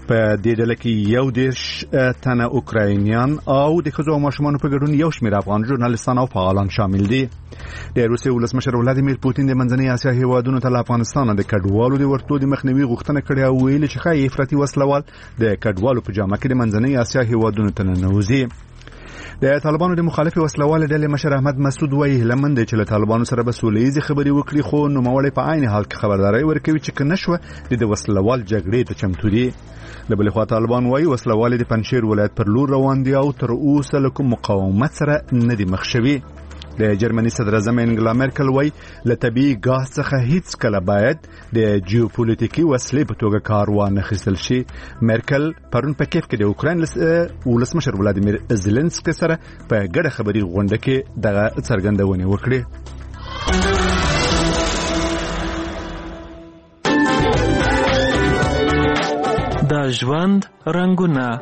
په دې ډله کې 11 تنه اوکراینیان او د ښځو او ماشومانو په ګډون یو شمېر افغان ژورنالیستان او فعالان شامل دي. د روسیې ولسمشر ولادیمیر پوتین د منځنۍ اسیا هیوادونو ته له افغانستان د کډوالو د ورتلو د مخنیوي غوښتنه کړې او ویلي چې ښایي افراطي وسلوال د کډوالو په جامه کې د منځنۍ اسیا هیوادونو ته ننوځي. د طالبانو د مخالفې وسلوال ډلې مشر احمد مسعود وایي هیلهمند دی چې له طالبانو سره به سولهییزې خبرې وکړي، خو نوموړی په عین حال کې خبرداری ورکوي چې که نشوه د وسلوال جګړې ته چمتو دي. د بلې خوا طالبان وایي وسلوال د پنجشیر ولایت پر لور روان دي او تر اوسه له کوم مقاومت سره نه دي مخ شوي. د جرمني صدر اعظم انګلا مرکل وایي له طبیعي ګاز څخه هیڅ کله باید د جیوپولیټیکي وسلې په توګه کار وانخیستل شي. مرکل پرون په کیف کې د اوکراین ولسمشر ولادیمیر زيلنسکي سره په ګډه خبري غونډه کې دغه څرګندونه وکړه. د ژوند رنگونه.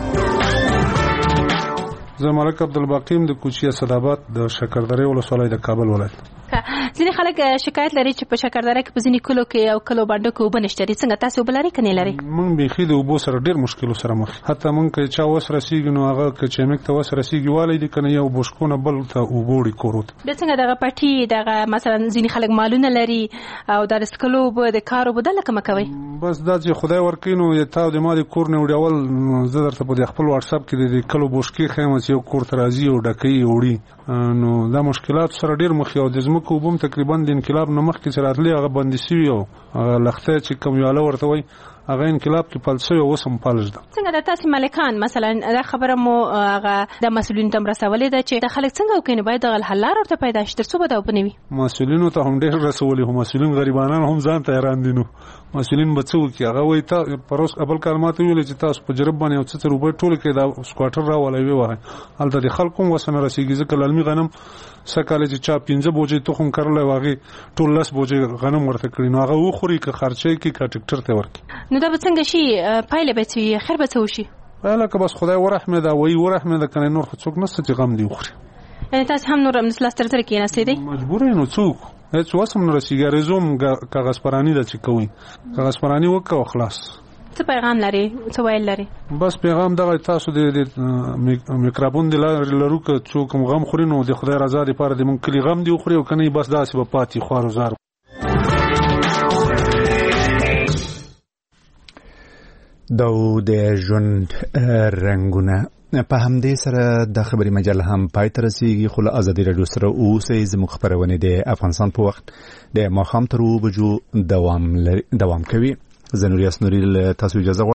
زه ملک عبدالباقیم د کوچي اسداباد د شکردرې ولسوالۍ د کابل ولایت. ځینې خلک شکایت لري چې په شکردره کې په ځینې کلو کې او کلو باندې کې اوبه نشته. څنګه تاسو اوبه لرئ که نه لرئ؟ موږ بیخي د اوبو سره ډېر مشکلو سره مخ، حتی موږ که چا وس رسېږي نو هغه که چمک ته وس رسېږي والی دي که نه یو بشکونه بل ته اوبه وړي کورو ته. بیا څنګه دغه پټي دغه مثلا ځینې خلک مالونه لري او د څښلو اوبه د کار اوبه دله کومه کوئ؟ بس دا چې خدای ورکوي نو تا د ما د کور نه وړي اول زه درته په خپل واتساپ کې د کلو بشکې ښیم چې یو کور ته راځي او ډکوي وړي، نو دا مشکلات سره ډېر مخ یو د ځمکو اوبه هم تقریبا د انقلاب نه مخکې چې راتلې هغه بندي سوي او هغه لښتی چې کوم یاله ورته وایي هغه انقلاب کې پال سوی اوس هم پالج ده. څنګه د تاسې مالکان مثلا دا خبره مو هغه د مسؤلینو ته رسولې ده چې د خلک څنګه وکړي باید دغه حل لاره ورته پیدا شي تر څو به دا اوبه نه وي؟ مسؤلینو ته هم ډېر رسولي، خو مسؤلین غریبانان هم ځان ته حیران دي. نو مسؤلین به څه وکړي؟ هغه وایي تا پروس ابل کلمات ویلې چې تاسو په جرب باندې یو څه روپۍ ټول کې دا سکواټر راولوي وای هلته د خلکو هم وسنه رسیږي. ځکه للمي غنم سکاله چې چا 15 بوجې تخم کړل واغې ټول 10 بوجې غنم ورته کړی نو هغه وخوري که خرچې کې کا ټریکټر ته ورکړي. نو دا به څنګه شي؟ پایله به څه خیر به څه وشي؟ پایله که بس خدای ورحمه دا وایي ورحمه دا کنه نور څوک نشته چې غم دی وخوري. یعنی تاسو هم نور مسلستر تر کې نه سیدي مجبور نو څوک هیڅ وسم نه رسیږي. رزوم کاغذ پرانی د چې کوي کاغذ پرانی وکړه خلاص. څه پیغام لري؟ څه ویل لري؟ بس پیغام دغه تاسو د میکروفون د لرو که څوک غم خوري نو د خدای رضا لپاره د مونږ کلی غم دی خوري او کنه بس داسې به پاتې خوارو زار. د ژوند رنگونه په همدې سره د خبري مجله هم پای ته رسیږي. خو له ازادي راډیو سره اوسئ. زموږ خبرونه د افغانستان په وخت د ماښام تر 2 بجو دوام کوي. زه نور یاسنوري له تاسو اجازه